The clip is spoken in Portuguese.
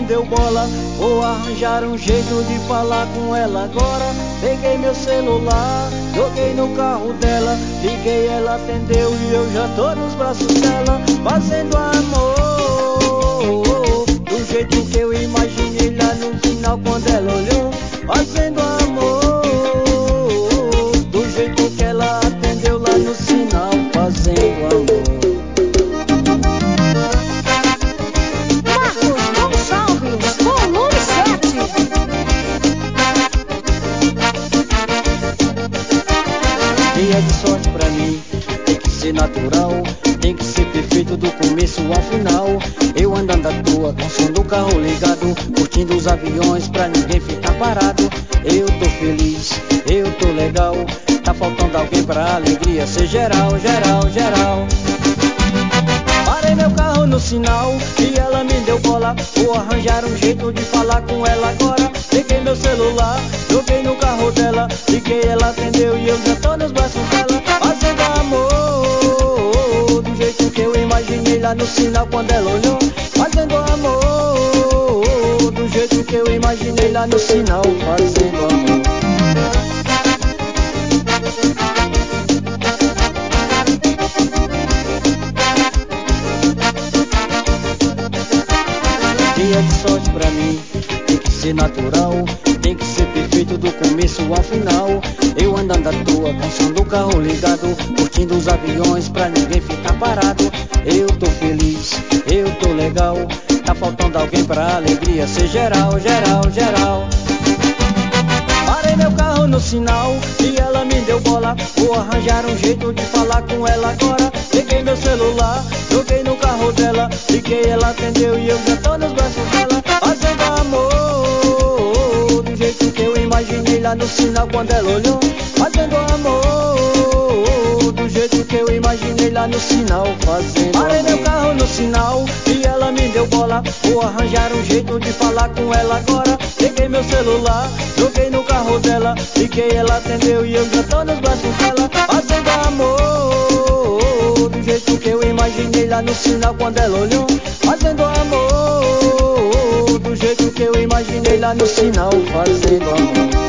me deu bola, vou arranjar um jeito de falar com ela agora. Peguei meu celular, joguei no carro dela, liguei, ela atendeu e eu já tô nos braços dela, fazendo amor do jeito que eu imaginei lá no final quando ela olhou. Fazendo amor do jeito que ela atendeu lá no sinal, fazendo amor. Marcos Gonçalves, volume 7. Dia de sorte pra mim, tem que ser natural, tem que ser perfeito do começo ao final. Eu andando à toa, com o som do carro ligado, curtindo os aviões pra ninguém ficar parado. Eu tô feliz, eu tô legal, tá faltando alguém pra alegria ser geral, geral, geral. Parei meu carro no sinal e ela me deu bola, vou arranjar um jeito de falar com ela agora. Peguei meu celular, joguei no carro dela, liguei, ela atendeu e eu já tô nos braços dela, fazendo amor do jeito que eu imaginei lá no sinal quando ela olhou. Fazendo amor do jeito que eu imaginei lá no sinal, fazendo amor. Dia de sorte pra mim, tem que ser natural, tem que ser perfeito do começo ao final. Eu andando à toa, com o som do carro ligado, curtindo os aviões pra ninguém ficar parado. Eu tô feliz, eu tô legal, tá faltando alguém pra alegria ser geral, geral, geral. Parei meu carro no sinal e ela me deu bola, vou arranjar um jeito de falar com ela agora. Peguei meu celular, joguei no carro dela, liguei, ela atendeu e eu já tô nos braços dela, fazendo amor do jeito que eu imaginei lá no sinal quando ela olhou. Fazendo amor do jeito que eu imaginei lá no sinal, fazendo amor. Parei meu carro no sinal e ela me deu bola, vou arranjar um jeito de falar com ela agora. Peguei meu celular, joguei no carro dela, liguei, ela atendeu e eu já tô nos braços dela, fazendo amor do jeito que eu imaginei lá no sinal quando ela olhou. Fazendo amor do jeito que eu imaginei lá no sinal, fazendo amor.